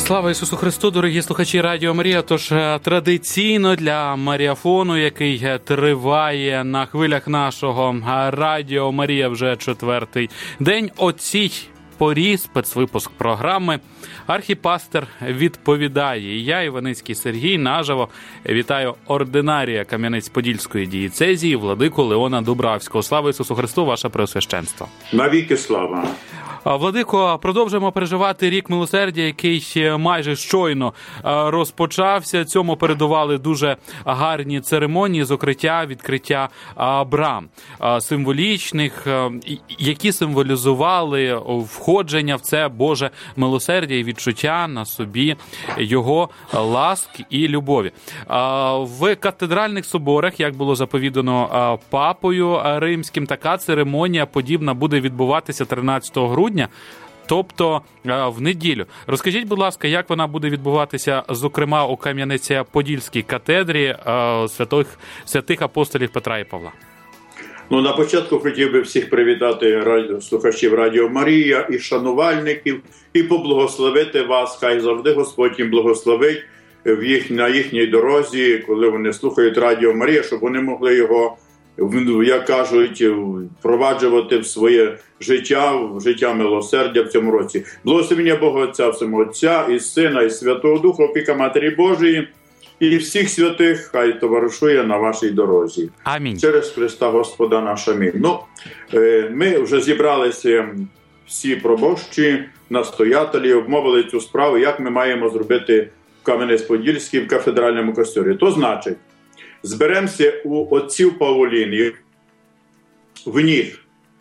Слава Ісусу Христу, дорогі слухачі Радіо Марія. Тож традиційно для Маріафону, який триває на хвилях нашого Радіо Марія вже четвертий день, о цій порі спецвипуск програми «Архіпастер відповідає». І я, Іваницький Сергій, наживо вітаю ординарія Кам'янець-Подільської дієцезії владику Леона Дубравського. Слава Ісусу Христу, ваше преосвященство. Навіки слава. Владико, продовжуємо переживати рік милосердя, який майже щойно розпочався. Цьому передували дуже гарні церемонії з відкриття брам символічних, які символізували входження в це Боже милосердя і відчуття на собі Його ласк і любові. В катедральних соборах, як було заповідано папою римським, така церемонія подібна буде відбуватися 13 грудня. Тобто в неділю. Розкажіть, будь ласка, як вона буде відбуватися, зокрема, у Кам'янець-Подільській катедрі святих апостолів Петра і Павла? На початку хотів би всіх привітати слухачів Радіо Марія і шанувальників, і поблагословити вас, хай завжди Господь їм благословить на їхній дорозі, коли вони слухають Радіо Марія, щоб вони могли його, як кажуть, впроваджувати в своє життя, в життя милосердя в цьому році. Благословення Бога Отця, Всемогутнього, і Сина, і Святого Духа, опіка Матері Божої, і всіх святих хай товаришує на вашій дорозі. Амінь. Через Христа Господа наш. Амінь. Ми вже зібралися всі пробощі, настоятелі, обмовили цю справу, як ми маємо зробити в Кам'янець-Подільській, в кафедральному костьолі. То значить, зберемося у отців Павлінів, в них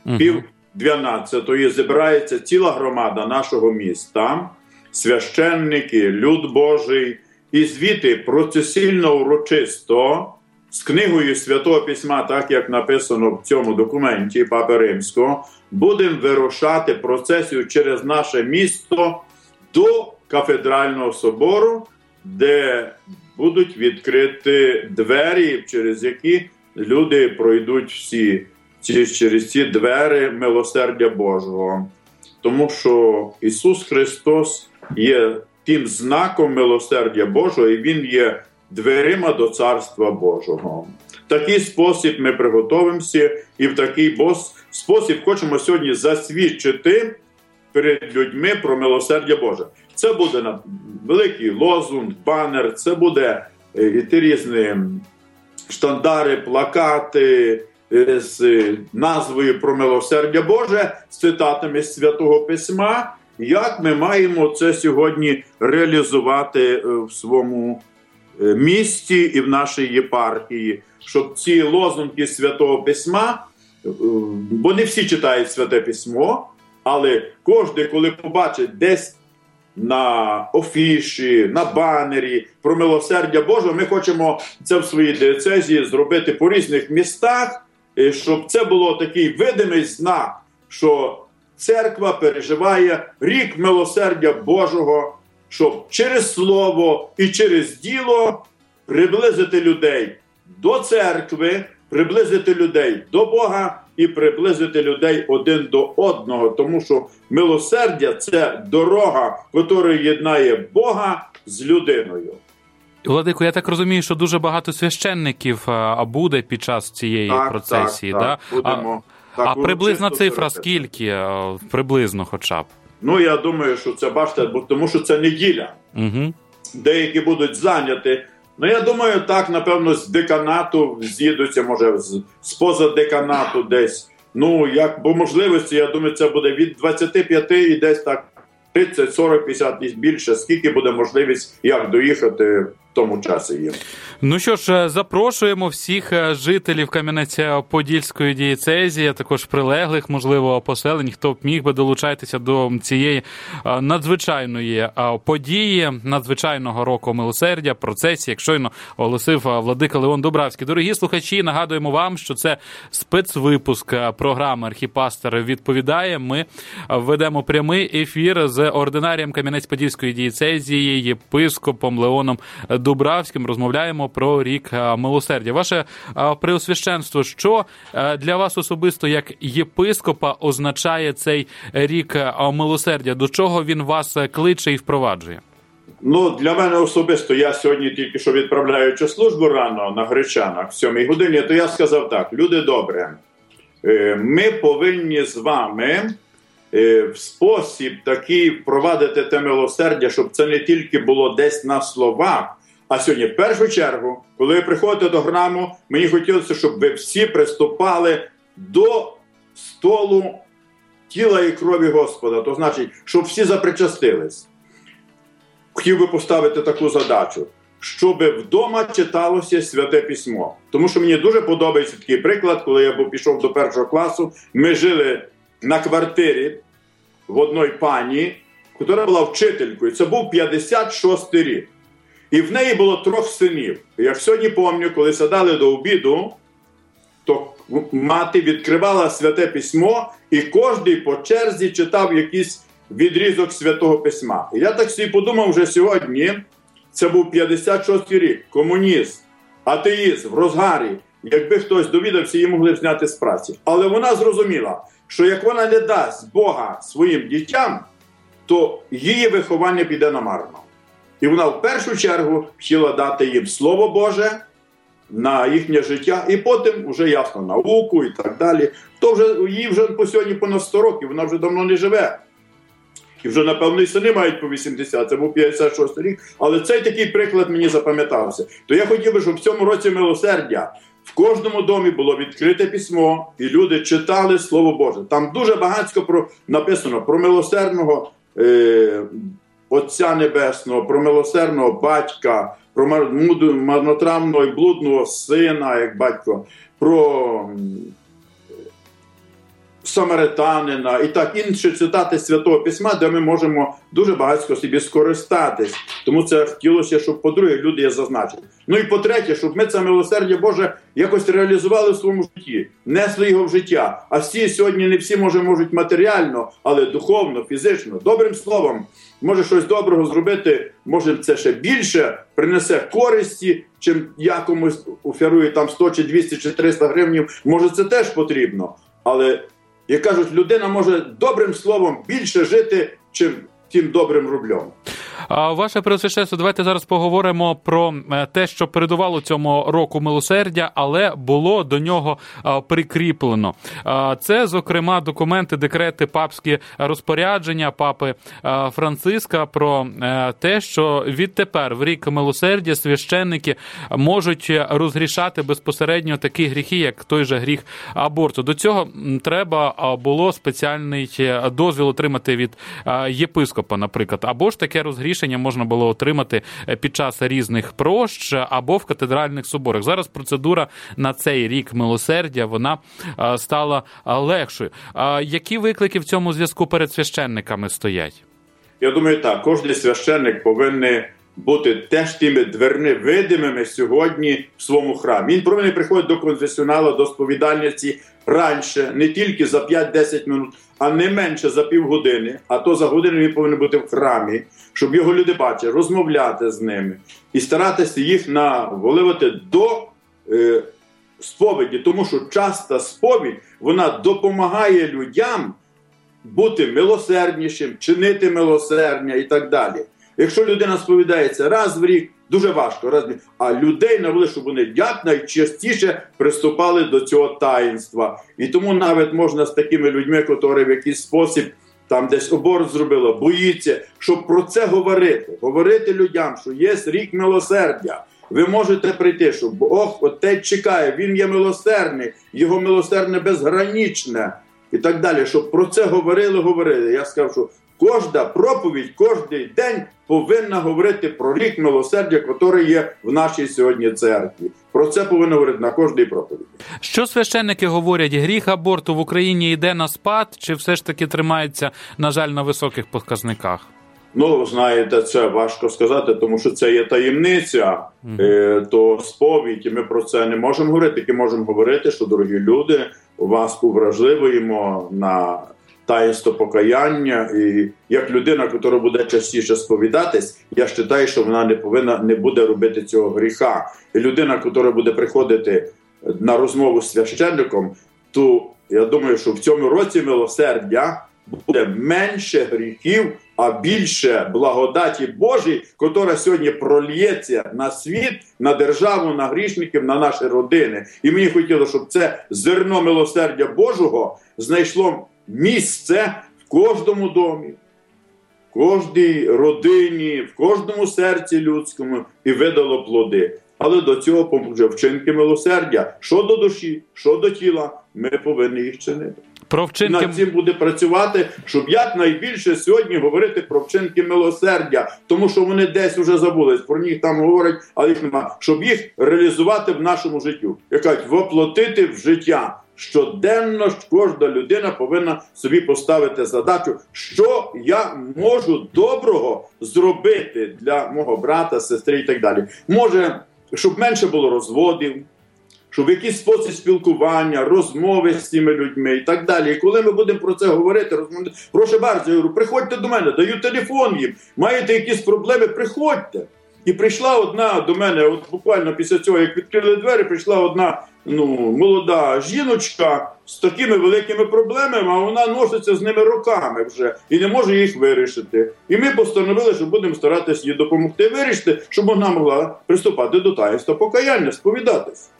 11:30 збирається ціла громада нашого міста, священники, люд Божий, і звідти процесійно урочисто з книгою Святого Письма, так як написано в цьому документі Папи Римського, будемо вирушати процесію через наше місто до кафедрального собору, де будуть відкриті двері, через які люди пройдуть всі через ці двері милосердя Божого. Тому що Ісус Христос є тим знаком милосердя Божого, і Він є дверима до Царства Божого. В такий спосіб ми приготовимося, і в такий спосіб хочемо сьогодні засвідчити перед людьми про милосердя Боже. Це буде великий лозунг, банер, це буде різні штандари, плакати з назвою про милосердя Боже, з цитатами Святого Письма. Як ми маємо це сьогодні реалізувати в своєму місті і в нашій єпархії, щоб ці лозунги Святого Письма, бо не всі читають Святе Письмо, але кожен, коли побачить десь на афіші, на банері про милосердя Боже, ми хочемо це в своїй дієцезії зробити по різних містах, щоб це було такий видимий знак, що церква переживає рік милосердя Божого, щоб через слово і через діло приблизити людей до церкви, приблизити людей до Бога і приблизити людей один до одного. Тому що милосердя – це дорога, яка єднає Бога з людиною. Владико, я так розумію, що дуже багато священників буде під час цієї процесії. Так, будемо. А приблизна цифра скільки? Приблизно хоча б? Я думаю, що це, бачите, тому що це неділя. Угу. Деякі будуть зайняті. Я думаю, так, напевно, з деканату з'їдуться, може, з поза деканату десь. Як по можливості, я думаю, це буде від 25 і десь так 30, 40, 50 і більше. Скільки буде можливість, як доїхати в тому часі їм. Ну що ж, запрошуємо всіх жителів Кам'янець-Подільської дієцезії, а також прилеглих, можливо, поселень, хто б міг би долучатися до цієї надзвичайної події, надзвичайного року милосердя, процесії, як щойно оголосив владика Леон Дубравський. Дорогі слухачі, нагадуємо вам, що це спецвипуск програми «Архіпастер відповідає». Ми ведемо прямий ефір з ординарієм Кам'янець-Подільської дієцезії, єпископом Леоном Дубравським. Розмовляємо про рік милосердя. Ваше преосвященство, що для вас особисто як єпископа означає цей рік милосердя? До чого він вас кличе і впроваджує? Ну, для мене особисто, я сьогодні тільки що відправляючи службу рано на Гречанах в 7 годині, то я сказав так: люди добрі, ми повинні з вами в спосіб такий впровадити те милосердя, щоб це не тільки було десь на словах, а сьогодні в першу чергу, коли ви приходите до храму, мені хотілося, щоб ви всі приступали до столу тіла і крові Господа. То значить, щоб всі запричастились. Хотів би поставити таку задачу, щоб вдома читалося Святе Письмо. Тому що мені дуже подобається такий приклад, коли я пішов до 1 класу, ми жили на квартирі в одній пані, яка була вчителькою. Це був 56-й рік. І в неї було 3 синів. І як сьогодні пам'ятаю, коли сідали до обіду, то мати відкривала Святе Письмо, і кожен по черзі читав якийсь відрізок Святого Письма. І я так собі подумав вже сьогодні, це був 56-й рік, комунізм, атеїзм в розгарі. Якби хтось довідався, її могли б зняти з праці. Але вона зрозуміла, що як вона не дасть Бога своїм дітям, то її виховання піде намарно. І вона в першу чергу хотіла дати їм Слово Боже на їхнє життя, і потім вже ясно науку і так далі. То вже їй вже по сьогодні понад 100 років, вона вже давно не живе. І вже, напевно, і сини мають по 80, це був 56 рік. Але цей такий приклад мені запам'ятався. То я хотів би, щоб в цьому році милосердя в кожному домі було відкрите письмо, і люди читали Слово Боже. Там дуже багатько написано про милосердного Отця Небесного, про милосердного батька, про марнотравного і блудного сина, як батько, про самаританина і так інші цитати Святого Письма, де ми можемо дуже багатько собі скористатись. Тому це хотілося, щоб, по-друге, люди є зазначені. Ну і по-третє, щоб ми це милосердя Боже якось реалізували в своєму житті, несли його в життя. А всі сьогодні не всі можуть матеріально, але духовно, фізично, добрим словом, може щось доброго зробити, може це ще більше принесе користі, чим якомусь оферує там 100 чи 200 чи 300 гривнів, може це теж потрібно. Але, як кажуть, людина може добрим словом більше жити, чим тим добрим рублем. Ваше Преосвященство, давайте зараз поговоримо про те, що передувало цьому року милосердя, але було до нього прикріплено. Це, зокрема, документи, декрети, папські розпорядження папи Франциска про те, що відтепер в рік милосердя священники можуть розгрішати безпосередньо такі гріхи, як той же гріх аборту. До цього треба було спеціальний дозвіл отримати від єпископа, наприклад, або ж таке розгрішення можна було отримати під час різних прощ або в катедральних соборах. Зараз процедура на цей рік милосердя, вона стала легшою. Які виклики в цьому зв'язку перед священниками стоять? Я думаю, так, кожен священник повинен бути теж тими дверми видимими сьогодні в своєму храмі. Він повинен приходити до конфесіонала, до сповідальниці раніше, не тільки за 5-10 минут, а не менше за півгодини, а то за годину він повинен бути в храмі, щоб його люди бачили, розмовляти з ними і старатися їх наволивати до сповіді, тому що часто сповідь, вона допомагає людям бути милосерднішим, чинити милосердя і так далі. Якщо людина сповідається раз в рік, дуже важко, а людей навели, щоб вони найчастіше приступали до цього таїнства. І тому навіть можна з такими людьми, які в якийсь спосіб там десь аборт зробили, боїться, щоб про це говорити. Говорити людям, що є рік милосердя. Ви можете прийти, що Бог Отець чекає, Він є милосердний, Його милосердя безграничне і так далі. Щоб про це говорили. Я скажу, що кожна проповідь, кожен день повинна говорити про рік милосердя, який є в нашій сьогодні церкві. Про це повинно говорити на кожній проповіді. Що священники говорять? Гріх аборту в Україні йде на спад, чи все ж таки тримається, на жаль, на високих показниках? Ну, знаєте, це важко сказати, тому що це є таємниця, то сповідь, ми про це не можемо говорити, тільки можемо говорити, що, дорогі люди, вас увражливуємо на таїнство покаяння, і як людина, яка буде частіше сповідатись, я вважаю, що вона не буде робити цього гріха. І людина, яка буде приходити на розмову з священником, то я думаю, що в цьому році милосердя буде менше гріхів, а більше благодаті Божій, котра сьогодні прольється на світ, на державу, на грішників, на наші родини. І мені хотілося, щоб це зерно милосердя Божого знайшло місце в кожному домі, в кожній родині, в кожному серці людському і видало плоди. Але до цього поможуть вчинки милосердя. Що до душі, що до тіла, ми повинні їх чинити. Про вчинки... Над цим буде працювати, щоб якнайбільше сьогодні говорити про вчинки милосердя, тому що вони десь вже забулись, про них там говорять, але їх нема. Щоб їх реалізувати в нашому життю. Як кажуть, воплотити в життя. Щоденно кожна людина повинна собі поставити задачу, що я можу доброго зробити для мого брата, сестри і так далі. Може, щоб менше було розводів, щоб в якийсь спосіб спілкування, розмови з цими людьми і так далі. І коли ми будемо про це говорити, прошу bardzo, я говорю, приходьте до мене, даю телефон їм, маєте якісь проблеми, приходьте. І прийшла одна до мене, от буквально після цього, як відкрили двері, прийшла одна молода жіночка з такими великими проблемами, а вона носиться з ними роками вже і не може їх вирішити. І ми постановили, що будемо старатися їй допомогти вирішити, щоб вона могла приступати до таїнства покаяння, сповідатись.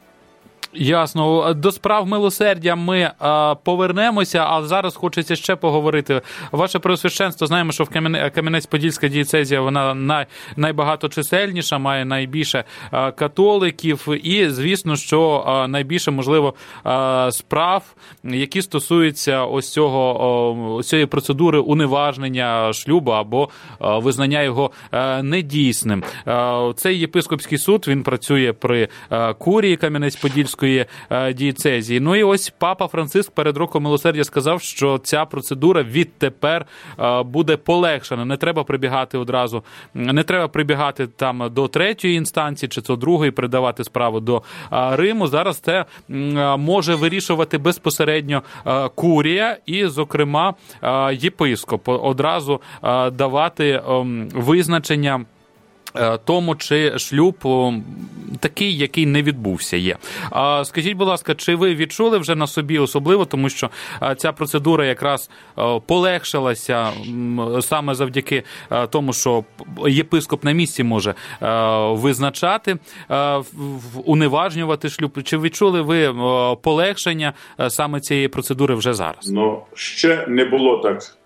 Ясно. До справ милосердя ми повернемося, а зараз хочеться ще поговорити. Ваше Преосвященство, знаємо, що в Кам'янець-Подільська дієцезія, вона найбагаточисельніша, має найбільше католиків і, звісно, що найбільше, можливо, справ, які стосуються ось цієї процедури уневажнення шлюбу або визнання його недійсним. Цей єпископський суд, він працює при курії Кам'янець-Подільської дієцезії. Ну і ось Папа Франциск перед роком милосердя сказав, що ця процедура відтепер буде полегшена. Не треба прибігати одразу, не треба прибігати там до третьої інстанції чи до другої, передавати справу до Риму. Зараз це може вирішувати безпосередньо курія і, зокрема, єпископ. Одразу давати визначення тому, чи шлюб такий, який не відбувся, є. Скажіть, будь ласка, чи ви відчули вже на собі особливо, тому що ця процедура якраз полегшилася саме завдяки тому, що єпископ на місці може визначати, уневажнювати шлюб. Чи відчули ви полегшення саме цієї процедури вже зараз? Ще не було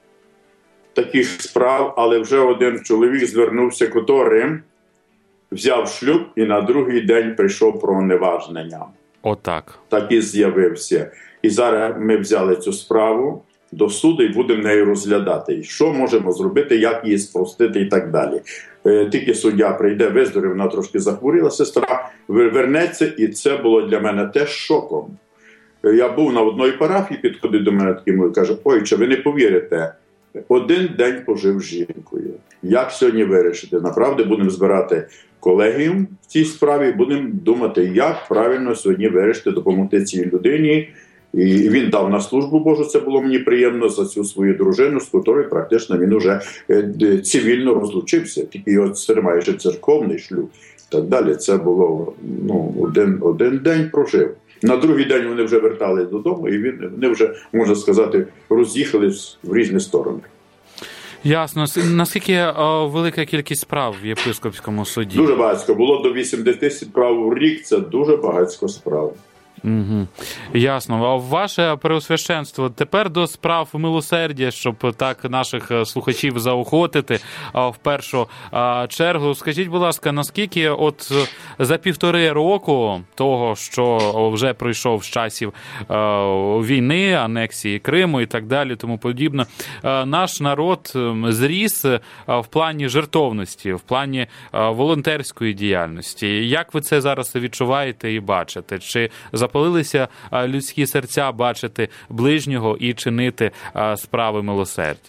таких справ, але вже один чоловік звернувся, котрий взяв шлюб і на другий день прийшов про уневажнення. Отак. Так і з'явився. І зараз ми взяли цю справу до суду і будемо нею розглядати. І що можемо зробити, як її спростити і так далі. Тільки суддя прийде, виздоровів, вона трошки захворіла, сестра вернеться, і це було для мене теж шоком. Я був на одній парафії, підходить до мене такий, каже, ой, чи ви не повірите, один день пожив з жінкою. Як сьогодні вирішити? Направді будемо збирати колегіум в цій справі, будемо думати, як правильно сьогодні вирішити, допомогти цій людині. І він дав на службу Божу, це було мені приємно, за цю свою дружину, з котрою практично він уже цивільно розлучився. Тільки його тримає ще церковний шлюб і так далі. Це було один день прожив. На другий день вони вже вертались додому, і вони вже, можна сказати, роз'їхались в різні сторони. Ясно. Наскільки велика кількість справ в єпископському суді? Дуже багатько. Було до 80 справ в рік, це дуже багатько справ. Угу. Ясно. Ваше Преосвященство, тепер до справ милосердя, щоб так наших слухачів заохотити в першу чергу. Скажіть, будь ласка, наскільки от за 1,5 року того, що вже пройшов з часів війни, анексії Криму і так далі, тому подібне, наш народ зріс в плані жертовності, в плані волонтерської діяльності. Як ви це зараз відчуваєте і бачите? Чи запалилися людські серця бачити ближнього і чинити справи милосердя?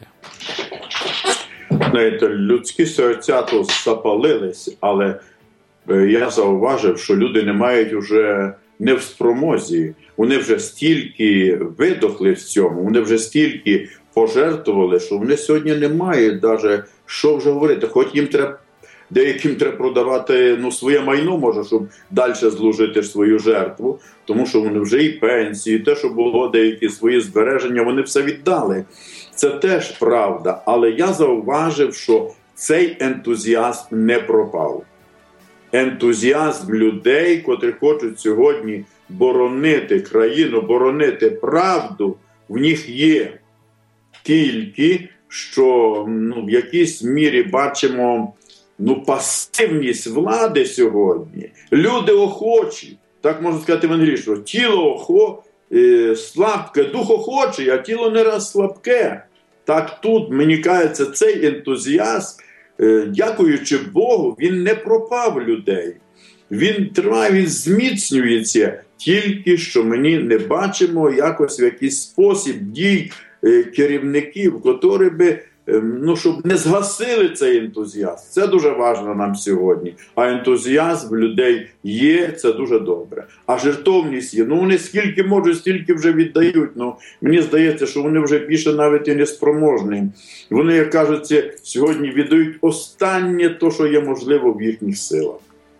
Знаєте, людські серця то запалились, але я зауважив, що люди не мають вже не в спромозі. Вони вже стільки видохли в цьому, вони вже стільки пожертвували, що вони сьогодні не мають навіть що вже говорити. Хоч їм треба, деяким треба продавати своє майно, може, щоб далі зложити свою жертву, тому що вони вже і пенсії, і те, що було, деякі свої збереження, вони все віддали. Це теж правда, але я зауважив, що цей ентузіазм не пропав. Ентузіазм людей, котрі хочуть сьогодні боронити країну, боронити правду, в них є. Тільки, що в якійсь мірі бачимо пасивність влади сьогодні. Люди охочі, так можна сказати в англійському, тіло слабке, дух охочий, а тіло не раз слабке. Так тут, мені кажеться, цей ентузіазм, дякуючи Богу, він не пропав людей. Він триває, він зміцнюється, тільки що мені не бачимо якось в якийсь спосіб дій керівників, котрі би, щоб не згасили цей ентузіазм. Це дуже важливо нам сьогодні. А ентузіазм людей є, це дуже добре. А жертовність є. Вони скільки можуть, стільки вже віддають. Мені здається, що вони вже більше навіть і не спроможні. Вони, як кажуть, сьогодні віддають останнє то, що є можливо в їхніх силах.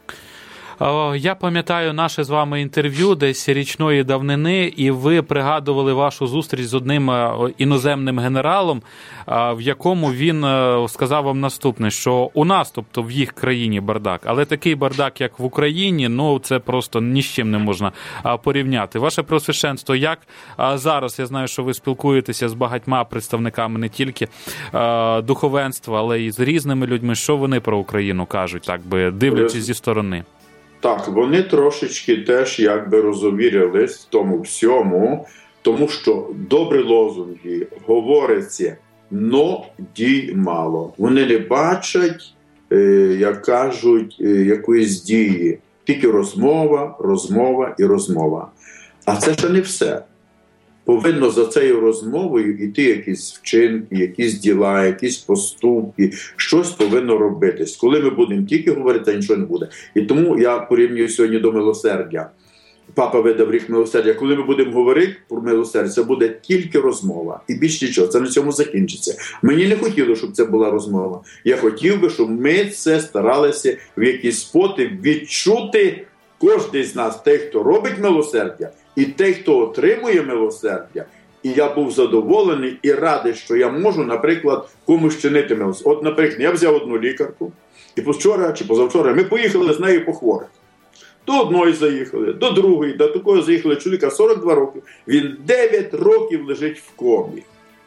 Я пам'ятаю наше з вами інтерв'ю десь річної давнини, і ви пригадували вашу зустріч з одним іноземним генералом, в якому він сказав вам наступне, що у нас, тобто в їх країні бардак, але такий бардак, як в Україні, це просто ні з чим не можна порівняти. Ваше Преосвященство, як зараз, я знаю, що ви спілкуєтеся з багатьма представниками не тільки духовенства, але й з різними людьми, що вони про Україну кажуть, так би дивлячись зі сторони? Так, вони трошечки теж якби розувірились в тому всьому, тому що добрі лозунги говориться, но дій мало. Вони не бачать, як кажуть, якоїсь дії. Тільки розмова, розмова і розмова. А це ще не все. Повинно за цією розмовою йти якісь вчинки, якісь діла, якісь поступки, щось повинно робитись. Коли ми будемо тільки говорити, нічого не буде. І тому я порівнюю сьогодні до милосердя. Папа видав рік милосердя. Коли ми будемо говорити про милосердя, це буде тільки розмова. І більш нічого. Це на цьому закінчиться. Мені не хотілося, щоб це була розмова. Я хотів би, щоб ми це старалися в якийсь спосіб відчути кожен з нас, той, хто робить милосердя, і той, хто отримує милосердя. І я був задоволений і радий, що я можу, наприклад, комусь чинити милосердя. От, наприклад, я взяв одну лікарку, і вчора чи позавчора ми поїхали з нею по хворих. До одної заїхали, до другої, до такої заїхали чоловіка 42 роки. Він 9 років лежить в комі.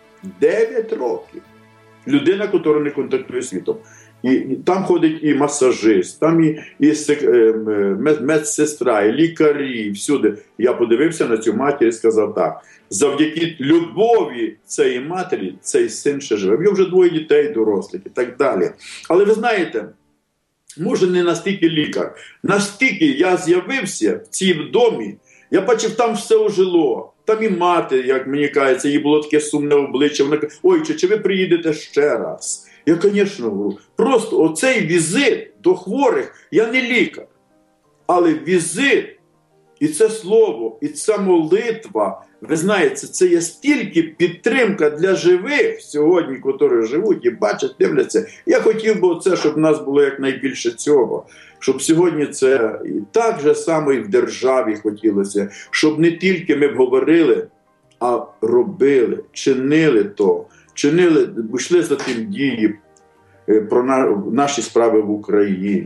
9 років. Людина, яка не контактує з світом. І там ходить і масажист, там і медсестра, і лікарі, і всюди. Я подивився на цю матір і сказав так. Завдяки любові цієї матері цей син ще живе. Є вже 2 дітей дорослих і так далі. Але ви знаєте, може не настільки лікар. Настільки я з'явився в цій домі, я бачив, там все ожило. Там і мати, як мені кажеться, їй було таке сумне обличчя. Вона каже, ой, чи ви приїдете ще раз? Я, звісно, говорю, просто оцей візит до хворих, я не лікар, але візит, і це слово, і ця молитва, ви знаєте, це є стільки підтримка для живих сьогодні, які живуть і бачать, дивляться. Я хотів би оце, щоб в нас було якнайбільше цього, щоб сьогодні це і так же само і в державі хотілося, щоб не тільки ми б говорили, а робили, чинили то. Чинили, йшли за тим дії про наші справи в Україні.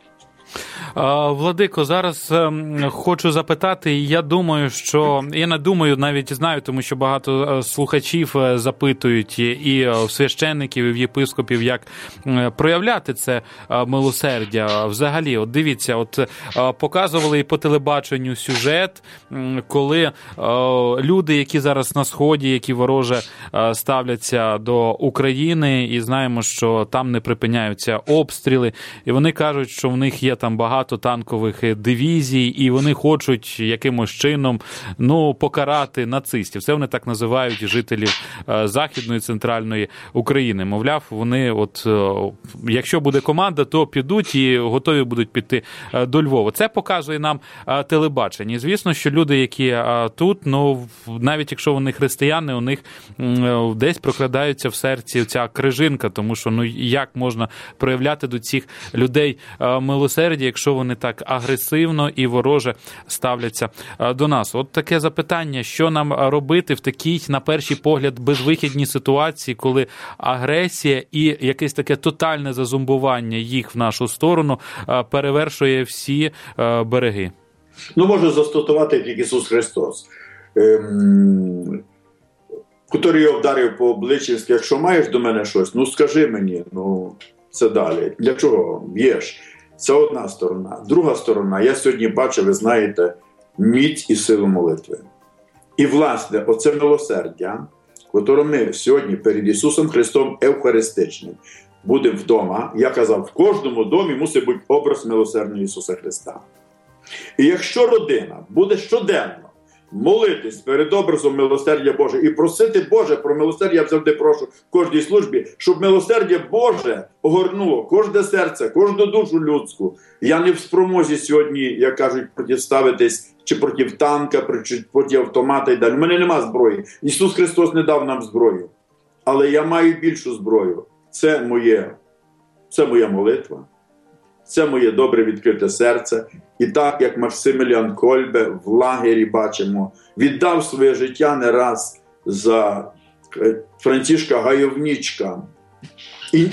Владико, зараз хочу запитати, я думаю, що, я не думаю, навіть знаю, тому що багато слухачів запитують і в священників, і в єпископів, як проявляти це милосердя. Взагалі, от дивіться, от показували і по телебаченню сюжет, коли люди, які зараз на Сході, які вороже ставляться до України, і знаємо, що там не припиняються обстріли, і вони кажуть, що в них є там багато танкових дивізій, і вони хочуть якимось чином, покарати нацистів. Це вони так називають жителів Західної, Центральної України. Мовляв, вони якщо буде команда, то підуть і готові будуть піти до Львова. Це показує нам телебачення. І звісно, що люди, які тут, навіть якщо вони християни, у них десь прокрадається в серці ця крижинка, тому що, як можна проявляти до цих людей милосердя, якщо якщо вони так агресивно і вороже ставляться до нас. От таке запитання, що нам робити в такій, на перший погляд, безвихідній ситуації, коли агресія і якесь таке тотальне зазумбування їх в нашу сторону перевершує всі береги? Може застосувати як Ісус Христос, котрий його вдарив по обличчі, якщо маєш до мене щось, скажи мені, це далі. Для чого б'єш? Це одна сторона. Друга сторона, я сьогодні бачу, ви знаєте, міць і силу молитви. І, власне, оце милосердя, котре ми сьогодні перед Ісусом Христом Евхаристичним будемо вдома, я казав, в кожному домі мусить бути образ милосердного Ісуса Христа. І якщо родина буде щоденно молитись перед образом милосердя Боже і просити Боже про милосердя, я завжди прошу в кожній службі, щоб милосердя Боже огорнуло кожне серце, кожну душу людську. Я не в спромозі сьогодні, як кажуть, протиставитись чи проти танка, чи проти автомата і далі. У мене нема зброї. Ісус Христос не дав нам зброю. Але я маю більшу зброю. Це моя молитва. Це моє добре відкрите серце. І так, як Максиміліан Кольбе в лагері бачимо, віддав своє життя не раз за Францишка Гайовнічка. І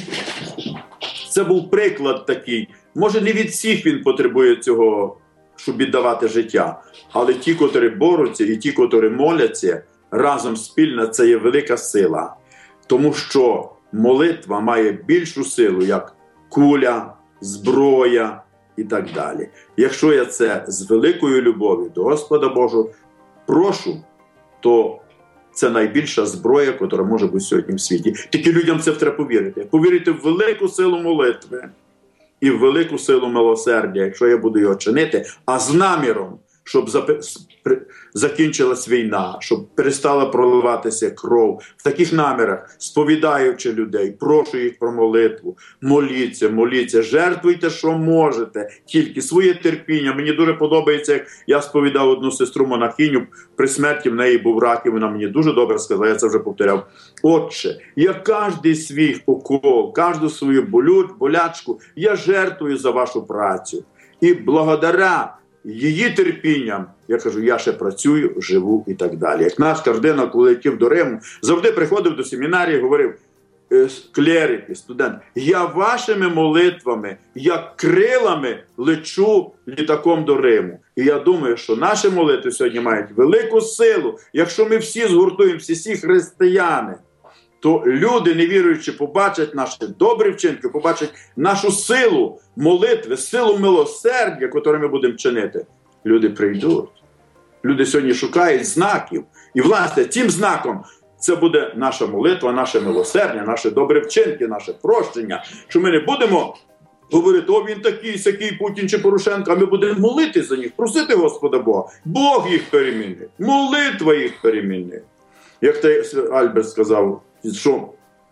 це був приклад такий. Може, не від всіх він потребує цього, щоб віддавати життя. Але ті, котрі борються, і ті, котрі моляться, разом спільно, це є велика сила. Тому що молитва має більшу силу, як куля, зброя і так далі. Якщо я це з великою любов'ю до Господа Божого прошу, то це найбільша зброя, яка може бути сьогодні в світі. Тільки людям це треба повірити. Повірити в велику силу молитви і в велику силу милосердя, якщо я буду його чинити, а з наміром, щоб закінчилась війна, щоб перестала проливатися кров. В таких намірах, сповідаючи людей, прошу їх про молитву. Моліться, жертвуйте, що можете. Тільки своє терпіння. Мені дуже подобається, як я сповідав одну сестру-монахиню, при смерті в неї був рак, і вона мені дуже добре сказала, я це вже повторяв. Отче, я кожний свій укол, кожну свою болячку, я жертвую за вашу працю. І благодаря її терпінням, я кажу, я ще працюю, живу і так далі. Як наш кардинал, коли летів до Риму, завжди приходив до семінарії, говорив, клерики, студенти, я вашими молитвами, як крилами лечу літаком до Риму. І я думаю, що наші молитви сьогодні мають велику силу. Якщо ми всі згуртуємося, всі християни, то люди, невіруючи, побачать наші добрі вчинки, побачать нашу силу молитви, силу милосердя, яку ми будемо чинити. Люди прийдуть. Люди сьогодні шукають знаків. І, власне, цим знаком це буде наша молитва, наше милосердя, наші добрі вчинки, наше прощення. Що ми не будемо говорити, він такий, сякий, Путін чи Порошенко, а ми будемо молитись за них, просити Господа Бога. Бог їх перемінить, молитва їх перемінить. Як Альберт сказав, що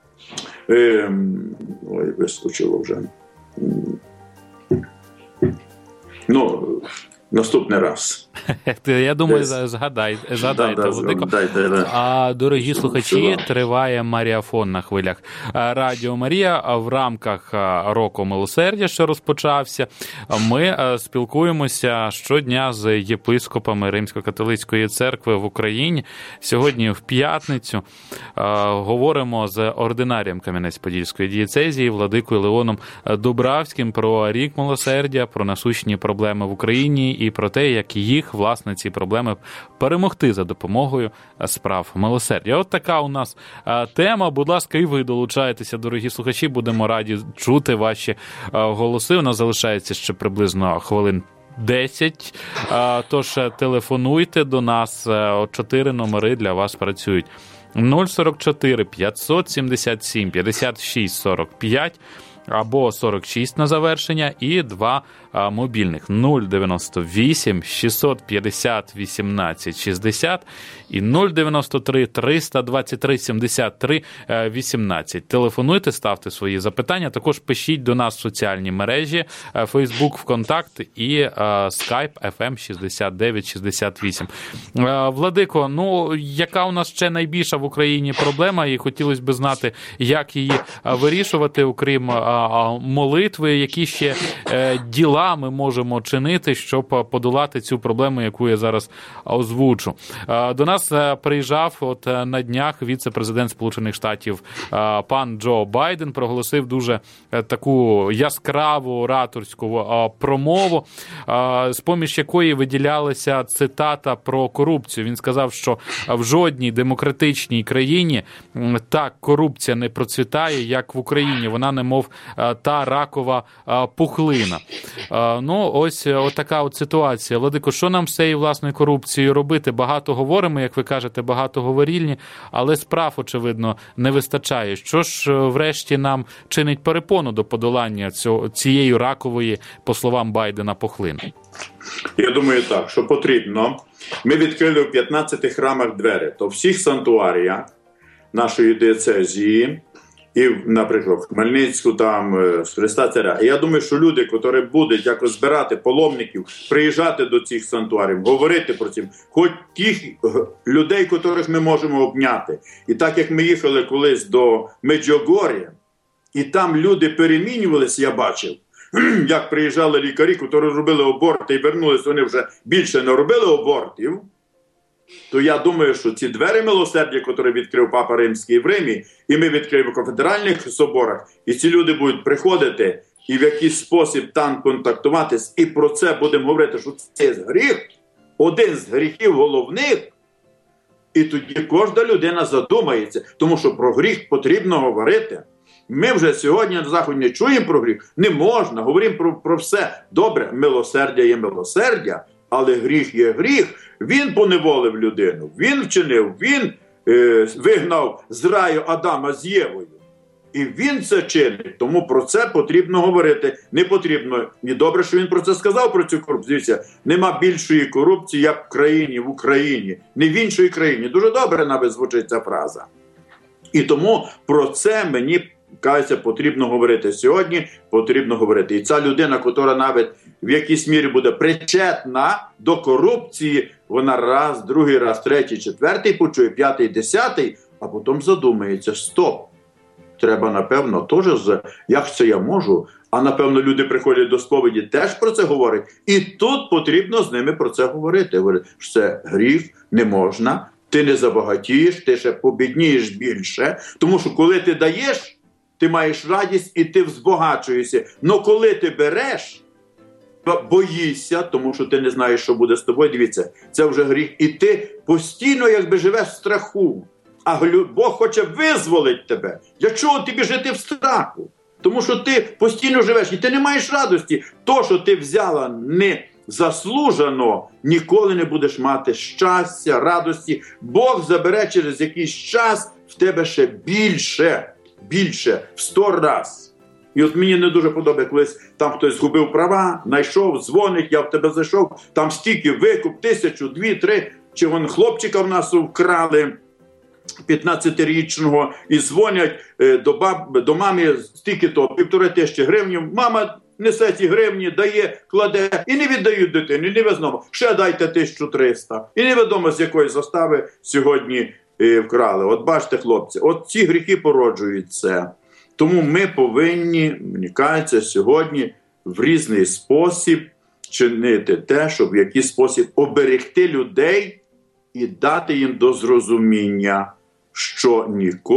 вискочило вже. Наступний раз. Я думаю, згадайте, Владико. А, дорогі слухачі, триває Маріафон на хвилях Радіо Марія в рамках року милосердя, що розпочався. Ми спілкуємося щодня з єпископами Римсько-католицької церкви в Україні. Сьогодні в п'ятницю говоримо з ординарієм Кам'янець-Подільської дієцезії Владикою Леоном Дубравським про рік милосердя, про насущні проблеми в Україні і про те, як їх, власне, ці проблеми перемогти за допомогою справ милосердя. От така у нас тема. Будь ласка, і ви долучаєтеся, дорогі слухачі. Будемо раді чути ваші голоси. У нас залишається ще приблизно хвилин 10. Тож телефонуйте до нас. 4 номери для вас працюють. 044 577 56 45 або 46 на завершення, і 2 мобільних 098 650 18 60 і 093 323 73 18. Телефонуйте, ставте свої запитання, також пишіть до нас в соціальні мережі Facebook, ВКонтакт і Skype FM 6968. Владико, яка у нас ще найбільша в Україні проблема, і хотілося б знати, як її вирішувати, окрім молитви, які ще діла ми можемо чинити, щоб подолати цю проблему, яку я зараз озвучу. До нас приїжджав на днях віце-президент Сполучених Штатів пан Джо Байден, проголосив дуже таку яскраву ораторську промову, з-поміж якої виділялася цитата про корупцію. Він сказав, що в жодній демократичній країні так корупція не процвітає, як в Україні. Вона немов та ракова пухлина. Ну, ось така от ситуація. Владико, що нам з цією власною корупцією робити? Багато говоримо, як ви кажете, багато говорільні, але справ, очевидно, не вистачає. Що ж, врешті, нам чинить перепону до подолання цієї ракової, по словам Байдена, пухлини? Я думаю так, що потрібно. Ми відкрили в 15 храмах двері, то всіх санктуаріях нашої диецезії, і, наприклад, в Хмельницьку, там, з Христа Царя. І я думаю, що люди, які будуть якось збирати паломників, приїжджати до цих санктуарів, говорити про це, хоч тих людей, яких ми можемо обняти. І так, як ми їхали колись до Меджугор'я, і там люди перемінювалися, я бачив, як приїжджали лікарі, які робили аборти і вернулися, вони вже більше не робили абортів, то я думаю, що ці двері милосердя, які відкрив Папа Римський в Римі, і ми відкриємо в кафедральних соборах, і ці люди будуть приходити і в якийсь спосіб там контактуватись, і про це будемо говорити, що це гріх, один з гріхів головних, і тоді кожна людина задумається, тому що про гріх потрібно говорити. Ми вже сьогодні на Заході не чуємо про гріх, не можна, говоримо про все. Добре, милосердя є милосердя, але гріх є гріх. Він поневолив людину, він вчинив, він вигнав з раю Адама з Євою. І він це чинить, тому про це потрібно говорити. Не потрібно, і добре, що він про це сказав, про цю корупцію. Дивіться, нема більшої корупції, як в Україні, не в іншій країні. Дуже добре навіть звучить ця фраза. І тому про це мені кажеться, потрібно говорити сьогодні, потрібно говорити. І ця людина, яка навіть в якійсь мірі буде причетна до корупції, вона раз, другий раз, третій, четвертий почує, п'ятий, десятий, а потім задумається, стоп, треба, напевно, теж, як це я можу, а напевно люди приходять до сповіді, теж про це говорять. І тут потрібно з ними про це говорити. Говорять, що це гріх, не можна, ти не забагатієш, ти ще побіднієш більше, тому що коли ти даєш, ти маєш радість і ти взбагачуєшся. Но коли ти береш, боїшся, тому що ти не знаєш, що буде з тобою. Дивіться, це вже гріх. І ти постійно якби живеш в страху. А Бог хоче визволити тебе. Для чого тобі жити в страху? Тому що ти постійно живеш і ти не маєш радості. То, що ти взяла не заслужено, ніколи не будеш мати щастя, радості. Бог забере через якийсь час в тебе ще більше, в 100 раз. І от мені не дуже подобається, колись там хтось згубив права, знайшов, дзвонить, я в тебе зайшов, там стільки викуп, 1000, 2, 3, чи вон хлопчика в нас вкрали, 15-річного, і дзвонять до мами стільки-то, 1500 гривень, мама несе ці гривні, дає, кладе, і не віддають дитині, невідомо, ще дайте 1300. І невідомо, з якої застави сьогодні вкрали. От бачите, хлопці, от ці гріхи породжують це. Тому ми повинні, мені кажеться, сьогодні в різний спосіб чинити те, щоб в якийсь спосіб оберегти людей і дати їм до зрозуміння, що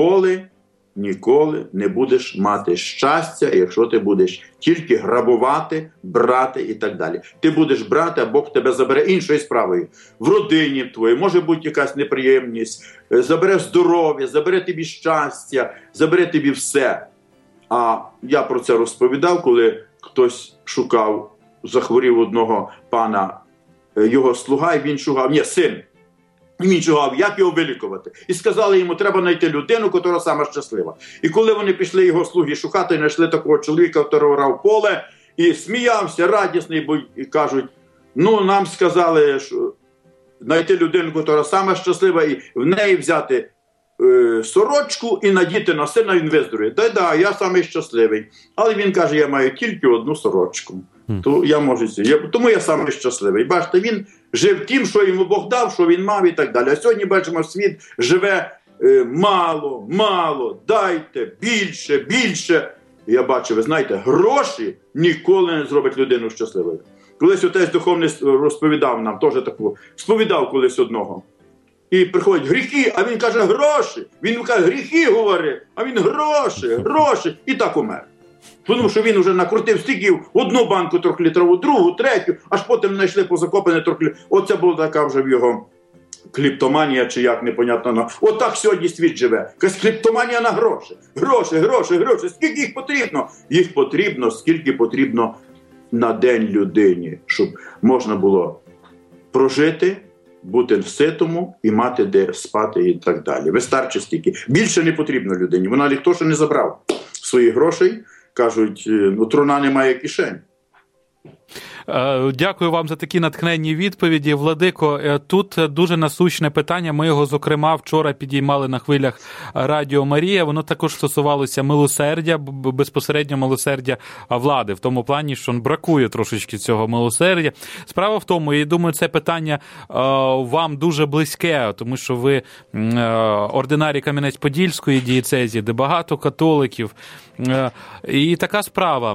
ніколи не будеш мати щастя, якщо ти будеш тільки грабувати, брати і так далі. Ти будеш брати, а Бог тебе забере іншою справою. В родині твоїй може бути якась неприємність, забере здоров'я, забере тобі щастя, забере тобі все. А я про це розповідав, коли хтось шукав, захворів одного пана, його слуга, і він шукав, син. І він шукав, як його вилікувати. І сказали йому, треба знайти людину, яка сама щаслива. І коли вони пішли його слуги шукати, знайшли такого чоловіка, який орав поле, і сміявся, радісний, бо і кажуть, нам сказали, що знайти людину, яка сама щаслива, і в неї взяти сорочку і надіти на сина, він виздоровіє. Да, я самий щасливий. Але він каже, я маю тільки одну сорочку. То я можу, тому я самий щасливий. Бачите, він жив тим, що йому Бог дав, що він мав і так далі. А сьогодні, бачимо, світ живе мало, дайте, більше. І я бачу, ви знаєте, гроші ніколи не зроблять людину щасливою. Колись отець духовний розповідав нам, теж таку, сповідав колись одного. І приходять гріхи, а він каже гроші. Він каже, гріхи говорить, а він гроші. І так умер. Тому що він вже накрутив стільки, одну банку трьохлітрову, другу, третю, аж потім знайшли позакопане трьохлітрову. Оце була така вже в його кліптоманія, чи як, непонятно. Отак сьогодні світ живе. Якась кліптоманія на гроші. Гроші. Скільки їх потрібно? Їх потрібно, скільки потрібно на день людині, щоб можна було прожити, бути в ситому і мати де спати і так далі. Вистачить стільки. Більше не потрібно людині. Вона ніхто ще не забрав своїх грошей. Кажуть, труна немає кишень. Дякую вам за такі натхненні відповіді. Владико, тут дуже насущне питання. Ми його, зокрема, вчора підіймали на хвилях Радіо Марія. Воно також стосувалося милосердя, безпосередньо милосердя влади. В тому плані, що бракує трошечки цього милосердя. Справа в тому, і думаю, це питання вам дуже близьке, тому що ви ординарій Кам'янець-Подільської дієцезії, де багато католиків. І така справа.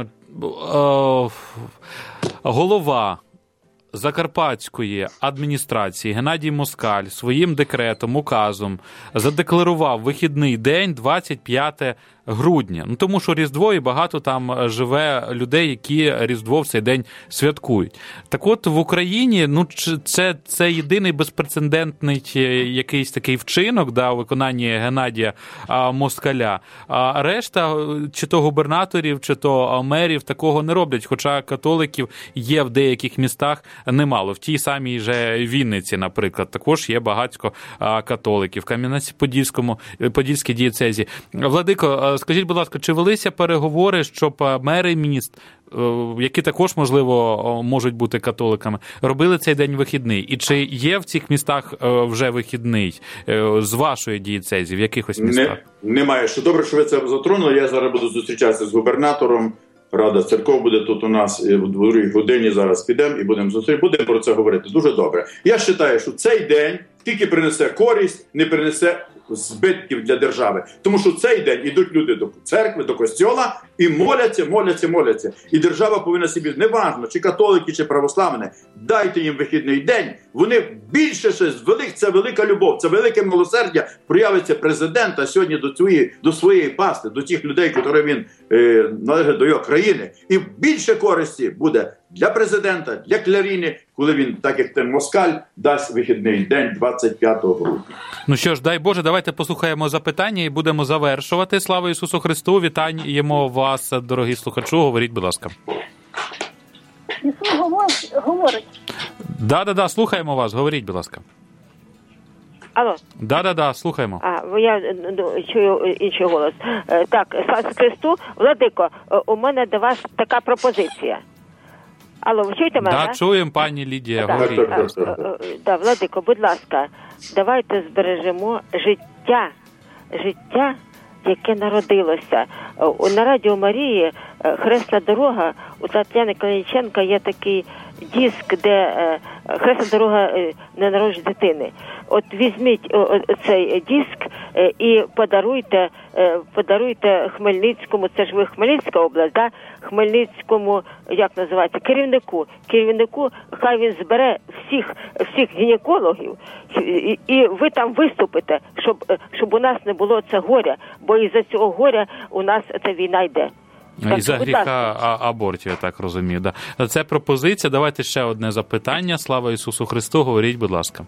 Голова Закарпатської адміністрації Геннадій Москаль своїм декретом, указом задекларував вихідний день 25 грудня. Тому що Різдво, і багато там живе людей, які Різдво в цей день святкують. Так от в Україні, це єдиний безпрецедентний якийсь такий вчинок, у виконанні Геннадія Москаля. А решта, чи то губернаторів, чи то мерів такого не роблять, хоча католиків є в деяких містах немало. В тій самій же Вінниці, наприклад, також є багатько католиків. В Кам'янець-Подільській дієцезі. Владико, скажіть, будь ласка, чи велися переговори, щоб мери міст, які також, можливо, можуть бути католиками, робили цей день вихідний? І чи є в цих містах вже вихідний з вашої дієцезії, в якихось містах? Немає. Що добре, що ви це затронули. Я зараз буду зустрічатися з губернатором. Рада церков буде тут у нас в 2 годині, зараз підемо і будемо про це говорити. Дуже добре. Я вважаю, що цей день тільки принесе користь, не принесе збитків для держави. Тому що цей день ідуть люди до церкви, до костьола і моляться. І держава повинна собі, неважно, чи католики, чи православні, дайте їм вихідний день. Вони більше ще, це велика любов, це велике милосердя проявиться президента сьогодні до своєї пасти, до тих людей, які він належить до його країни. І більше користі буде для президента, для Кляріни, коли він, так як ten Москаль, дасть вихідний день 25 грудня. Ну що ж, дай Боже, давайте послухаємо запитання і будемо завершувати. Слава Ісусу Христу! Вітаємо вас, дорогі слухачу. Говоріть, будь ласка. Ісус говорить. Да, слухаємо вас. Говоріть, будь ласка. Алло. Да, слухаємо. Я чую інший голос. Так, слава Христу. Владико, у мене до вас така пропозиція. Алло, ви чуєте мене? Да, чуємо, пані Лідія, говоріть. Владико, будь ласка, давайте збережемо життя, яке народилося. На Радіо Марії «Хресна дорога» у Тетяни Калініченка є такий диск, де «Хресна дорога ненародженої дитини». От візьміть цей диск і подаруйте Хмельницькому, це ж ви Хмельницька область, да? Хмельницькому, як називається, керівнику, хай він збере всіх гінекологів, і ви там виступите, щоб у нас не було це горя, бо із-за цього горя у нас ця війна йде. Із-за гріха абортів, я так розумію. Да. Це пропозиція. Давайте ще одне запитання. Слава Ісусу Христу, говоріть, будь ласка.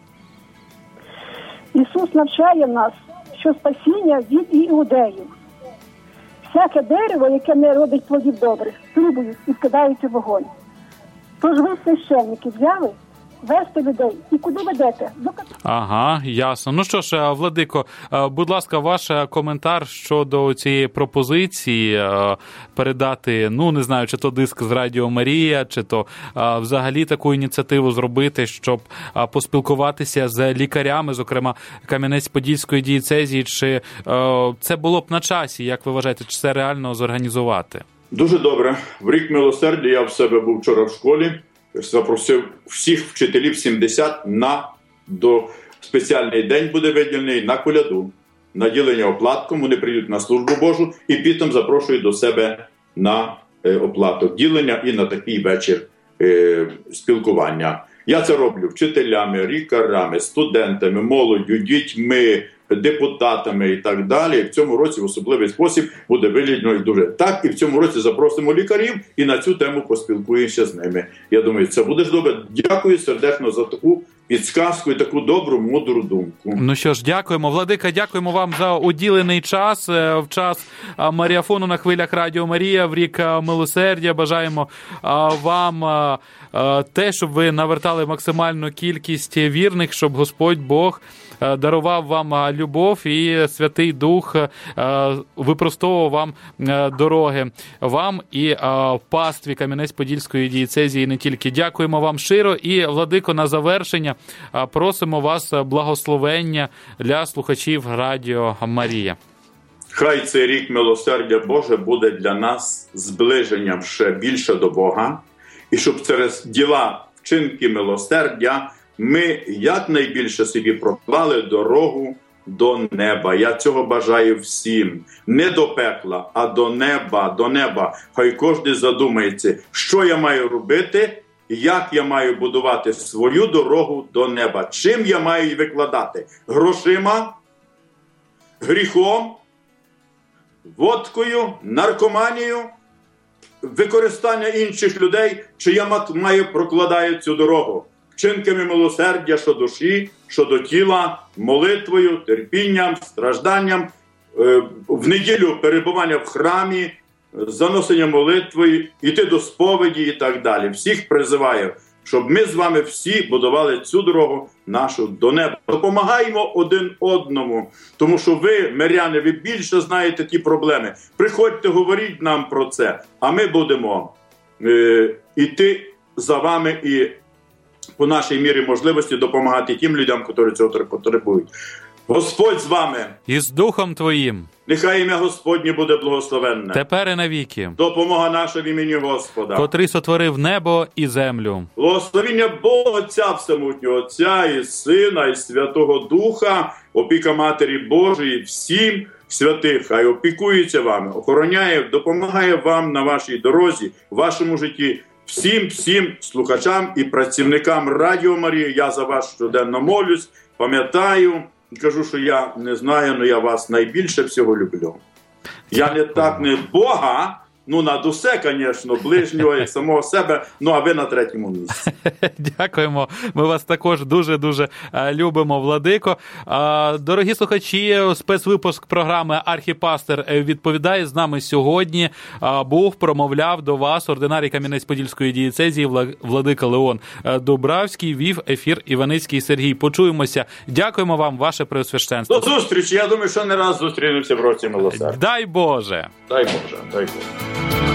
Ісус навчає нас, що спасіння від іудеїв. Всяке дерево, яке не родить плодів добрих, трубують і скидають у вогонь. Тож ви, священники, взяли вести людей. І куди ведете? Ага, ясно. Ну що ж, Владико, будь ласка, ваш коментар щодо цієї пропозиції передати, не знаю, чи то диск з Радіо Марія, чи то взагалі таку ініціативу зробити, щоб поспілкуватися з лікарями, зокрема Кам'янець-Подільської дієцезії, чи це було б на часі, як ви вважаєте, чи це реально зорганізувати? Дуже добре. В рік милосердя я в себе був вчора в школі. Запросив всіх вчителів 70 до спеціальний день буде виділений на коляду. наділення оплатком, вони прийдуть на службу Божу і потім запрошують до себе на оплаток ділення і на такий вечір спілкування. Я це роблю вчителями, лікарями, студентами, молоддю, дітьми, депутатами і так далі. В цьому році в особливий спосіб буде виглядно і дуже так. І в цьому році запросимо лікарів і на цю тему поспілкуємося з ними. Я думаю, це буде добре. Дякую сердечно за таку підсказку і таку добру, мудру думку. Ну що ж, дякуємо. Владика, дякуємо вам за уділений час, в час марафону на хвилях Радіо Марія, в рік милосердя. Бажаємо вам те, щоб ви навертали максимальну кількість вірних, щоб Господь Бог дарував вам любов і Святий Дух випростовував вам дороги. Вам і пастві Кам'янець-Подільської дієцезії не тільки. Дякуємо вам щиро. І, Владико, на завершення просимо вас благословення для слухачів Радіо Марія. Хай цей рік милосердя Боже буде для нас зближенням ще більше до Бога. І щоб через діла, вчинки милосердя ми якнайбільше собі проклали дорогу до неба. Я цього бажаю всім. Не до пекла, а до неба, до неба. Хай кожен задумається, що я маю робити, як я маю будувати свою дорогу до неба. Чим я маю її викладати? Грошима, гріхом, водкою, наркоманією, використання інших людей, чи я маю прокладаю цю дорогу? Вчинками милосердя, що душі, що до тіла, молитвою, терпінням, стражданням, в неділю перебування в храмі, заносення молитвою, йти до сповіді і так далі. Всіх призиваю, щоб ми з вами всі будували цю дорогу нашу до неба. Допомагаємо один одному, тому що ви, миряни, ви більше знаєте ті проблеми. Приходьте, говоріть нам про це, а ми будемо йти за вами і по нашій мірі можливості допомагати тим людям, які цього потребують. Господь з вами. І з Духом Твоїм. Нехай ім'я Господнє буде благословенне. Тепер і навіки. Допомога наша в імені Господа. Котрий сотворив небо і землю. Благословення Бога Отця Всемогутнього, Отця і Сина, і Святого Духа, опіка Матері Божої, всім святих, хай опікується вами, охороняє, допомагає вам на вашій дорозі, в вашому житті. Всім слухачам і працівникам Радіо Марія, я за вас щоденно молюсь, пам'ятаю, кажу, що я не знаю, але я вас найбільше всього люблю. Я не так, не Бога, над усе, звісно, ближнього і самого себе, а ви на третьому місці. Дякуємо. Ми вас також дуже-дуже любимо, Владико. Дорогі слухачі, спецвипуск програми «Архіпастир відповідає» з нами сьогодні. Бог промовляв до вас ординарій Кам'янець-Подільської дієцезії Владика Леон Дубравський, вів ефір Іваницький Сергій. Почуємося. Дякуємо вам, ваше преосвященство. До зустрічі. Я думаю, що не раз зустрінемося в році милосердя. Дай Боже. Дай Боже. Дай Боже.